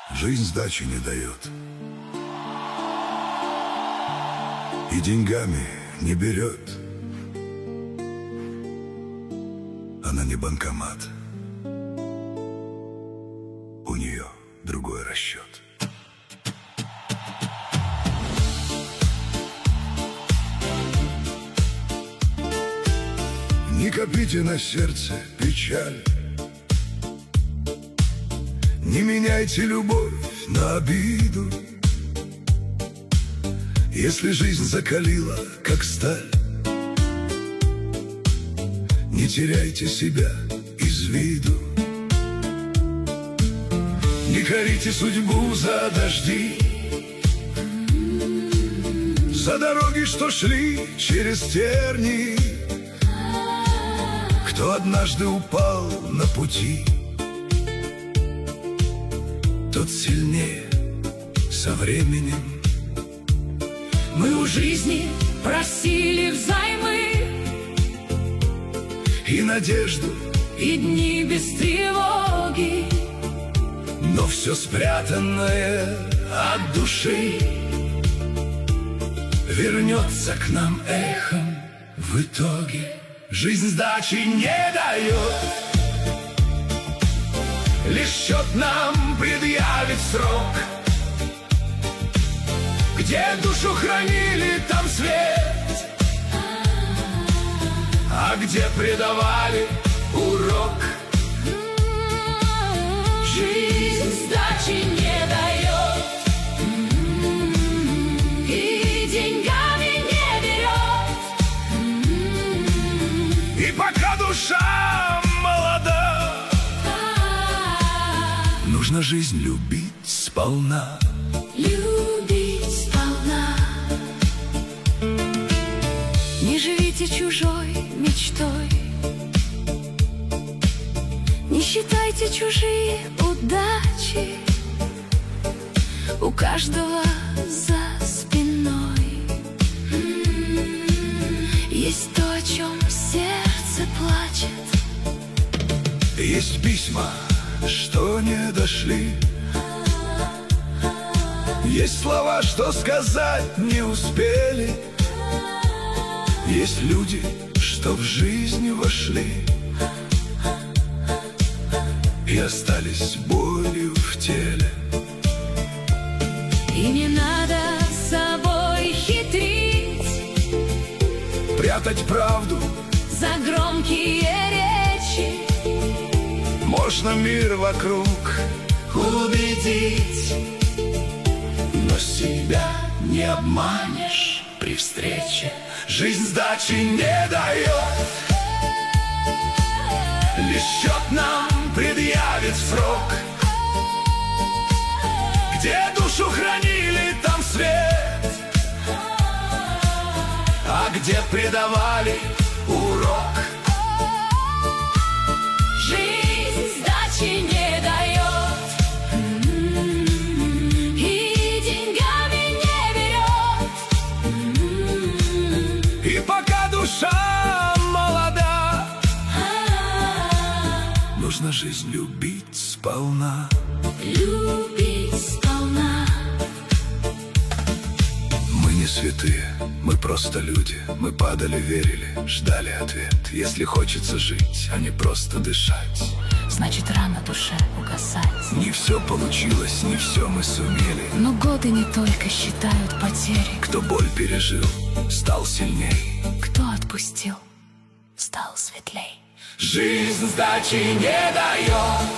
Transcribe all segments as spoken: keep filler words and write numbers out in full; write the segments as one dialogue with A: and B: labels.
A: Жизнь сдачи не дает и деньгами не берет. Она не банкомат, у нее другой расчет. Не копите на сердце печаль, не меняйте любовь на обиду. Если жизнь закалила, как сталь, не теряйте себя из виду. Не корите судьбу за дожди, за дороги, что шли через тернии. Кто однажды упал на пути, тот сильнее со временем.
B: Мы у жизни просили взаймы
A: И надежду,
B: и дни без тревоги,
A: но все спрятанное от души вернется к нам эхом в итоге. Жизнь сдачи не дает, лишь счет нам предъявит срок. Где душу хранили, там свет, а где предавали урок.
B: жизнь сдачи не дает и деньгами не берет.
A: И пока душа молода, нужно жизнь любить сполна.
B: Любить сполна. Не живите чужой мечтой, не считайте чужие удачи. У каждого за спиной есть то, о чем сердце плачет.
A: Есть письма, что не дошли, есть слова, что сказать не успели, есть люди, что в жизнь вошли и остались болью в теле.
B: И не надо с собой хитрить,
A: прятать правду
B: за громкие речи.
A: Можно мир вокруг убедить, но себя не обманешь при встрече. Жизнь сдачи не дает, лишь счет нам предъявит срок. Где душу хранили, там свет, а где предавали урок.
B: Жизнь сдачи не дает и деньгами не берет.
A: И пока душа молода, нужно жизнь любить сполна.
B: Любить сполна.
A: Мы не святые, мы просто люди. Мы падали, верили, ждали ответ. Если хочется жить, а не просто дышать,
B: значит, рано душе угасать.
A: не все получилось, не все мы сумели.
B: Но годы не только считают потери.
A: Кто боль пережил, стал сильней.
B: Кто отпустил, стал светлей.
A: Жизнь сдачи не дает,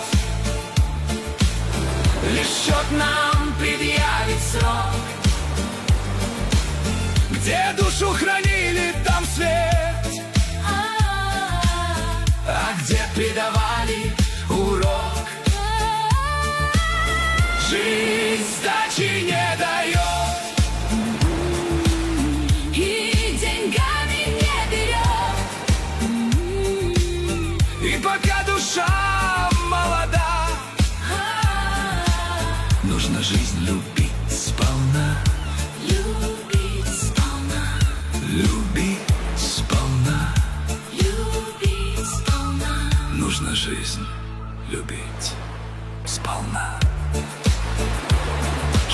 B: лишь счет нам предъявит срок.
A: где душу хранили, там свет, а где предавали урок. Жизнь сдачи не дает
B: и деньгами не берет.
A: и пока душа молода, нужно жизнь любить сполна.
B: Любить сполна.
A: Любить сполна.
B: Любить сполна.
A: Нужно жизнь любить сполна.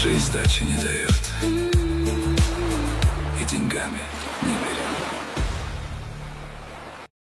A: Жизнь сдачи не дает и деньгами не берет.